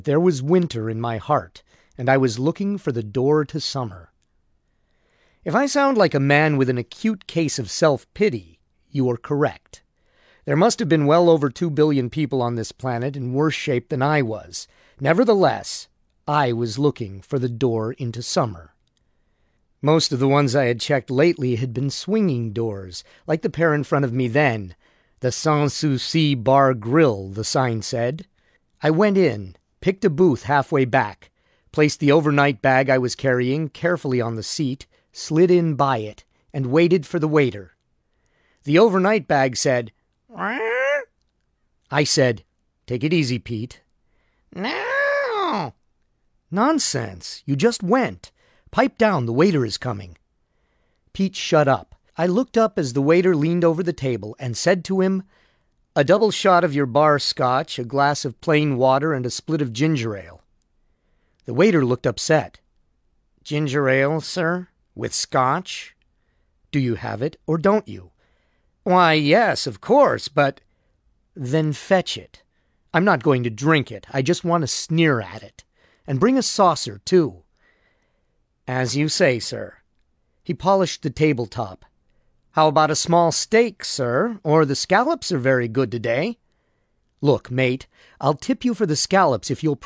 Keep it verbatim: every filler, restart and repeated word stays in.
There was winter in my heart, and I was looking for the door to summer. If I sound like a man with an acute case of self-pity, you are correct. There must have been well over two billion people on this planet in worse shape than I was. Nevertheless, I was looking for the door into summer. Most of the ones I had checked lately had been swinging doors, like the pair in front of me then. The Sans Souci Bar Grill, the sign said. I went in, picked a booth halfway back, placed the overnight bag I was carrying carefully on the seat, slid in by it, and waited for the waiter. The overnight bag said, "Wah?" I said, "Take it easy, Pete." "No." "Nonsense. You just went. Pipe down, the waiter is coming." Pete shut up. I looked up as the waiter leaned over the table and said to him, "A double shot of your bar scotch, a glass of plain water, and a split of ginger ale." The waiter looked upset. "Ginger ale, sir? With scotch? Do you have it, or don't you?" "Why, yes, of course, but—" "Then fetch it. I'm not going to drink it. I just want to sneer at it. And bring a saucer, too." "As you say, sir." He polished the tabletop. "How about a small steak, sir? Or the scallops are very good today." "Look, mate, I'll tip you for the scallops if you'll